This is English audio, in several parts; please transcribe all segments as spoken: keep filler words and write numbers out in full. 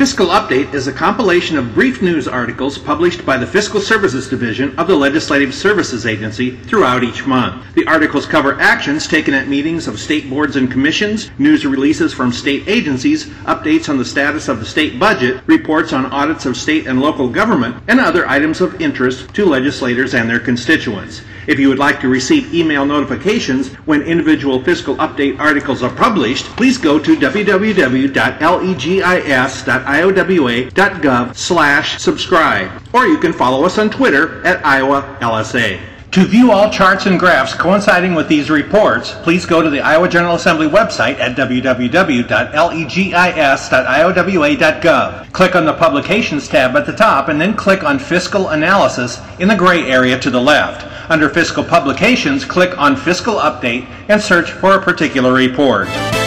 Fiscal Update is a compilation of brief news articles published by the Fiscal Services Division of the Legislative Services Agency throughout each month. The articles cover actions taken at meetings of state boards and commissions, news releases from state agencies, updates on the status of the state budget, reports on audits of state and local government, and other items of interest to legislators and their constituents. If you would like to receive email notifications when individual Fiscal Update articles are published, please go to w w w dot legis dot i o w a dot gov slash subscribe, or you can follow us on Twitter at Iowa L S A. To view all charts and graphs coinciding with these reports, please go to the Iowa General Assembly website at w w w dot legis dot i o w a dot gov. Click on the Publications tab at the top and then click on Fiscal Analysis in the gray area to the left. Under Fiscal Publications, click on Fiscal Update and search for a particular report.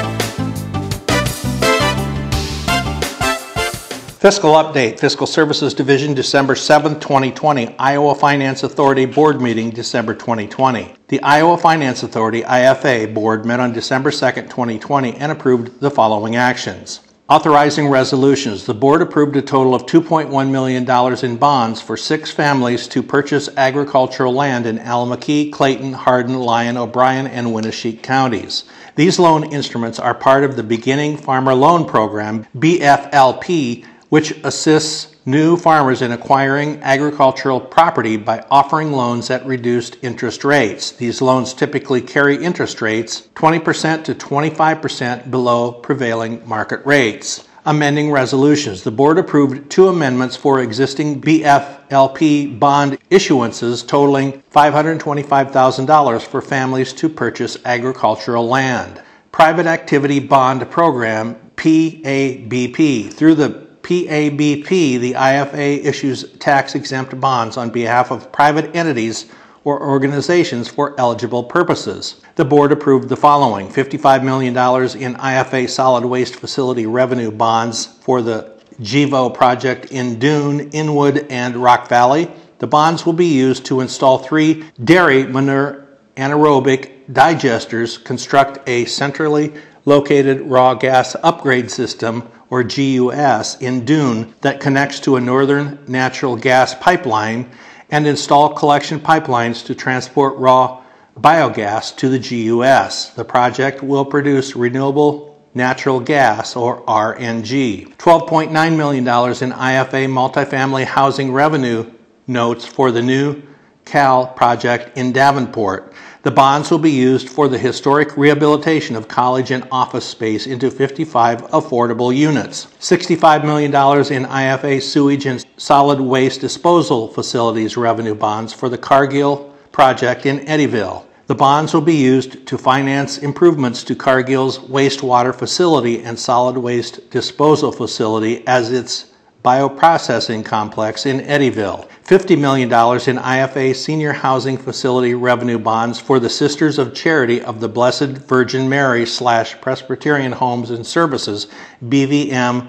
Fiscal Update, Fiscal Services Division, December seventh, twenty twenty, Iowa Finance Authority Board Meeting, December twenty twenty. The Iowa Finance Authority, I F A, Board met on December second, twenty twenty and approved the following actions. Authorizing resolutions. The board approved a total of two point one million dollars in bonds for six families to purchase agricultural land in Allamakee, Clayton, Hardin, Lyon, O'Brien, and Winneshiek counties. These loan instruments are part of the Beginning Farmer Loan Program, B F L P, which assists new farmers in acquiring agricultural property by offering loans at reduced interest rates. These loans typically carry interest rates twenty percent to twenty-five percent below prevailing market rates. Amending resolutions. The board approved two amendments for existing B F L P bond issuances totaling five hundred twenty-five thousand dollars for families to purchase agricultural land. Private Activity Bond Program, P A B P. Through the P A B P, the I F A issues tax-exempt bonds on behalf of private entities or organizations for eligible purposes. The board approved the following: fifty-five million dollars in I F A solid waste facility revenue bonds for the G V O project in Dune, Inwood, and Rock Valley. The bonds will be used to install three dairy manure anaerobic digesters, construct a centrally located raw gas upgrade system, or G U S, in Dune that connects to a northern natural gas pipeline, and install collection pipelines to transport raw biogas to the G U S. The project will produce renewable natural gas, or R N G. twelve point nine million dollars in I F A multifamily housing revenue notes for the new Cal project in Davenport. The bonds will be used for the historic rehabilitation of college and office space into fifty-five affordable units. sixty-five million dollars in I F A sewage and solid waste disposal facilities revenue bonds for the Cargill project in Eddyville. The bonds will be used to finance improvements to Cargill's wastewater facility and solid waste disposal facility as its bioprocessing complex in Eddyville. fifty million dollars in I F A senior housing facility revenue bonds for the Sisters of Charity of the Blessed Virgin Mary slash Presbyterian Homes and Services, B V M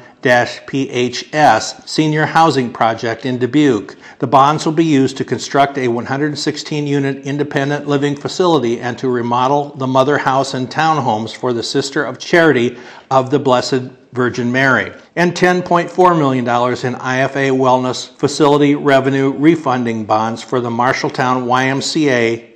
P H S, senior housing project in Dubuque. The bonds will be used to construct a one hundred sixteen unit independent living facility and to remodel the mother house and townhomes for the Sister of Charity of the Blessed Virgin Mary, and ten point four million dollars in I F A wellness facility revenue refunding bonds for the Marshalltown Y M C A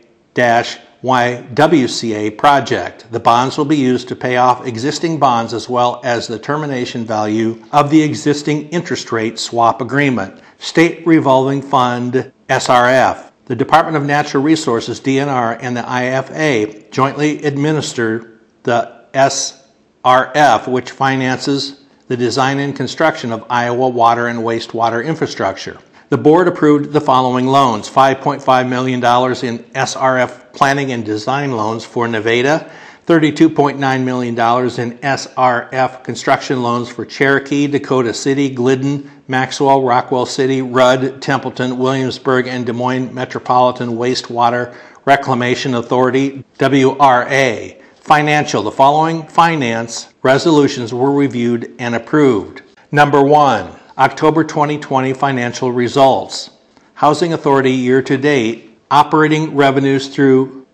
Y W C A project. The bonds will be used to pay off existing bonds as well as the termination value of the existing interest rate swap agreement. State Revolving Fund, S R F. The Department of Natural Resources, D N R, and the I F A jointly administer the S R F, which finances the design and construction of Iowa water and wastewater infrastructure. The board approved the following loans: five point five million dollars in S R F planning and design loans for Nevada, thirty-two point nine million dollars in S R F construction loans for Cherokee, Dakota City, Glidden, Maxwell, Rockwell City, Rudd, Templeton, Williamsburg, and Des Moines Metropolitan Wastewater Reclamation Authority, W R A. Financial. The following finance resolutions were reviewed and approved. Number one, October twenty twenty financial results. Housing Authority year-to-date operating revenues through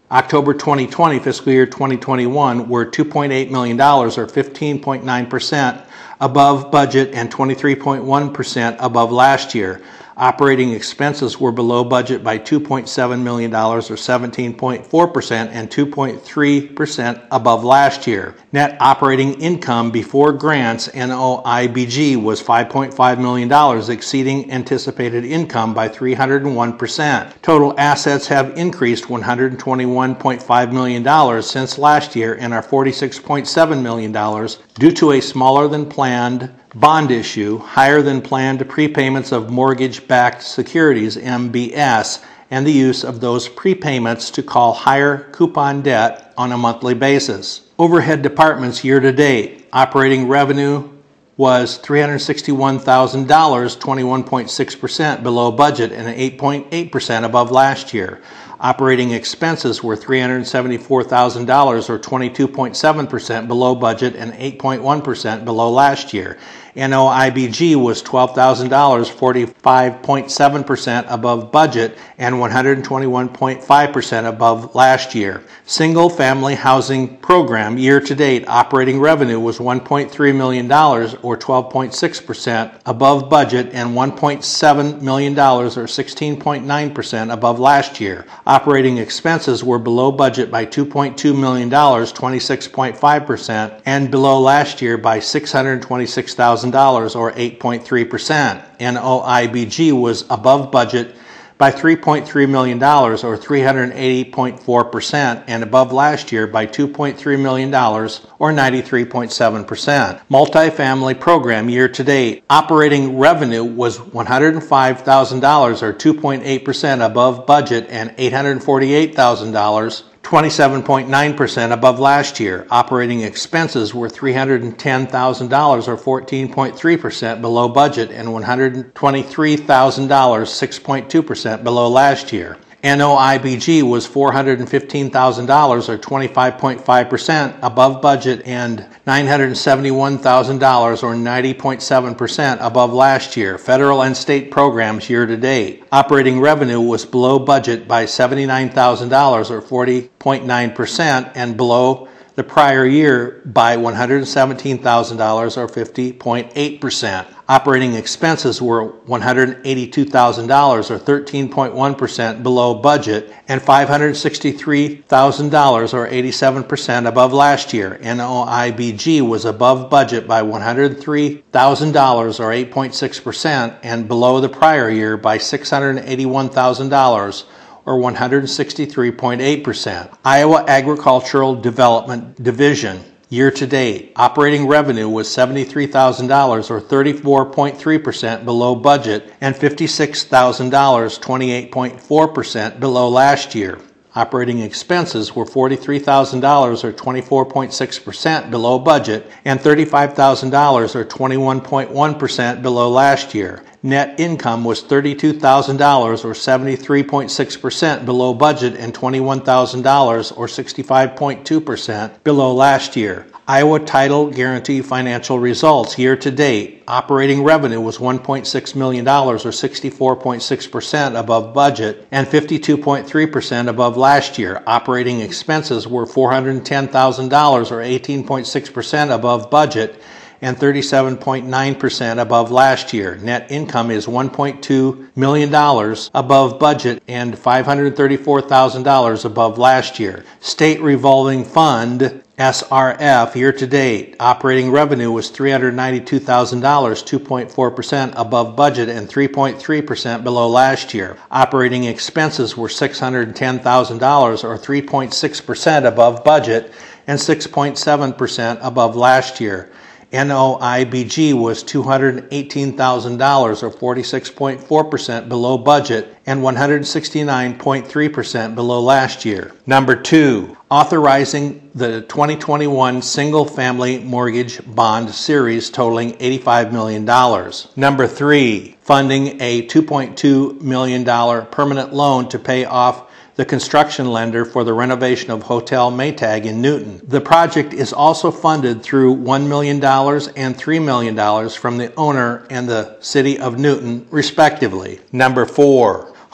October twenty twenty, fiscal year twenty twenty-one, were two point eight million dollars, or fifteen point nine percent above budget and twenty-three point one percent above last year. Operating expenses were below budget by two point seven million dollars, or seventeen point four percent, and two point three percent above last year. Net operating income before grants, N O I B G, was five point five million dollars, exceeding anticipated income by three hundred one percent. Total assets have increased one hundred twenty-one point five million dollars since last year and are forty-six point seven million dollars due to a smaller than planned bond issue, higher than planned prepayments of mortgage-backed securities, M B S, and the use of those prepayments to call higher coupon debt on a monthly basis. Overhead departments year-to-date. Operating revenue was three hundred sixty-one thousand dollars, twenty-one point six percent below budget and eight point eight percent above last year. Operating expenses were three hundred seventy-four thousand dollars, or twenty-two point seven percent below budget and eight point one percent below last year. N O I B G was twelve thousand dollars, forty-five point seven percent above budget and one hundred twenty-one point five percent above last year. Single Family Housing Program year-to-date operating revenue was one point three million dollars, or twelve point six percent above budget, and one point seven million dollars, or sixteen point nine percent above last year. Operating expenses were below budget by two point two million dollars, twenty-six point five percent, and below last year by six hundred twenty-six thousand dollars, or eight point three percent. N O I B G was above budget by three point three million dollars, or three hundred eighty point four percent, and above last year by two point three million dollars, or ninety-three point seven percent. Multifamily Program year-to-date operating revenue was one hundred five thousand dollars, or two point eight percent above budget, and eight hundred forty-eight thousand dollars, twenty-seven point nine percent above last year. Operating expenses were three hundred ten thousand dollars, or fourteen point three percent below budget, and one hundred twenty-three thousand dollars, six point two percent below last year. N O I B G was four hundred fifteen thousand dollars, or twenty-five point five percent above budget, and nine hundred seventy-one thousand dollars, or ninety point seven percent above last year. Federal and state programs year-to-date. Operating revenue was below budget by seventy-nine thousand dollars, or forty point nine percent, and below the prior year by one hundred seventeen thousand dollars, or fifty point eight percent. Operating expenses were one hundred eighty-two thousand dollars, or thirteen point one percent below budget, and five hundred sixty-three thousand dollars, or eighty-seven percent above last year. N O I B G was above budget by one hundred three thousand dollars, or eight point six percent, and below the prior year by six hundred eighty-one thousand dollars, or one hundred sixty-three point eight percent. Iowa Agricultural Development Division year-to-date operating revenue was seventy-three thousand dollars, or thirty-four point three percent below budget, and fifty-six thousand dollars, twenty-eight point four percent below last year. Operating expenses were forty-three thousand dollars, or twenty-four point six percent below budget, and thirty-five thousand dollars, or twenty-one point one percent below last year. Net income was thirty-two thousand dollars, or seventy-three point six percent below budget, and twenty-one thousand dollars, or sixty-five point two percent below last year. Iowa Title Guarantee financial results year-to-date. Operating revenue was one point six million dollars, or sixty-four point six percent above budget, and fifty-two point three percent above last year. Operating expenses were four hundred ten thousand dollars, or eighteen point six percent above budget, and thirty-seven point nine percent above last year. Net income is one point two million dollars above budget and five hundred thirty-four thousand dollars above last year. State Revolving Fund S R F year-to-date operating revenue was three hundred ninety-two thousand dollars, two point four percent above budget and three point three percent below last year. Operating expenses were six hundred ten thousand dollars, or three point six percent above budget and six point seven percent above last year. N O I B G was two hundred eighteen thousand dollars, or forty-six point four percent below budget and one hundred sixty-nine point three percent below last year. Number two, authorizing the twenty twenty-one single-family mortgage bond series totaling eighty-five million dollars. Number three, funding a two point two million dollars permanent loan to pay off the construction lender for the renovation of Hotel Maytag in Newton. The project is also funded through one million dollars and three million dollars from the owner and the City of Newton, respectively. Number four,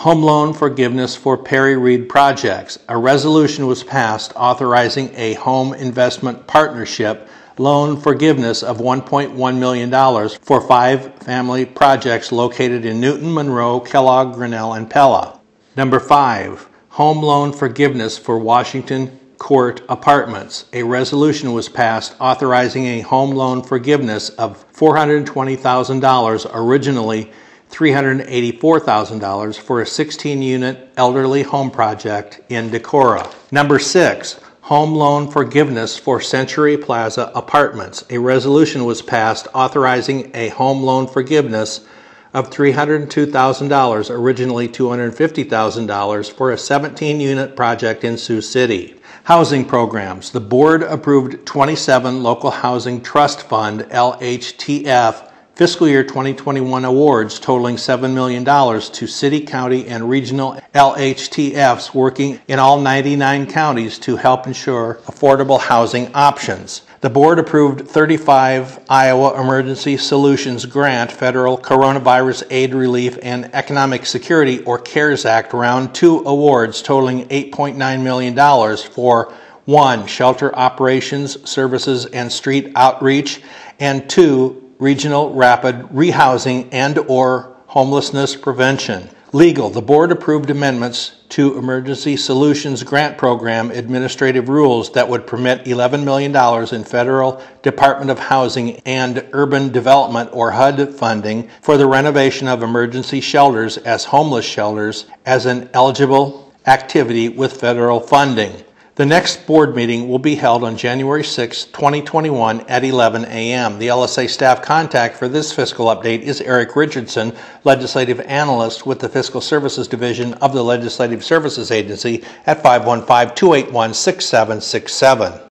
Home loan forgiveness for Perry Reed projects. A resolution was passed authorizing a home investment partnership loan forgiveness of one point one million dollars for five family projects located in Newton, Monroe, Kellogg, Grinnell, and Pella. Number five, home loan forgiveness for Washington Court Apartments. A resolution was passed authorizing a home loan forgiveness of four hundred twenty thousand dollars, originally three hundred eighty-four thousand dollars, for a sixteen unit elderly home project in Decorah. Number six, home loan forgiveness for Century Plaza Apartments. A resolution was passed authorizing a home loan forgiveness of three hundred two thousand dollars, originally two hundred fifty thousand dollars, for a seventeen unit project in Sioux City. Housing programs. The board approved twenty-seven Local Housing Trust Fund, L H T F, fiscal year twenty twenty-one awards totaling seven million dollars to city, county, and regional L H T Fs working in all ninety-nine counties to help ensure affordable housing options. The board approved thirty-five Iowa Emergency Solutions Grant Federal Coronavirus Aid Relief and Economic Security, or CARES Act, Round two awards totaling eight point nine million dollars for one, shelter operations, services, and street outreach, and two, regional rapid rehousing and or homelessness prevention. Legal. The board approved amendments to Emergency Solutions Grant Program administrative rules that would permit eleven million dollars in Federal Department of Housing and Urban Development, or H U D, funding for the renovation of emergency shelters as homeless shelters as an eligible activity with federal funding. The next board meeting will be held on January sixth, twenty twenty-one at eleven a m The L S A staff contact for this fiscal update is Eric Richardson, Legislative Analyst with the Fiscal Services Division of the Legislative Services Agency, at five one five, two eight one, six seven six seven.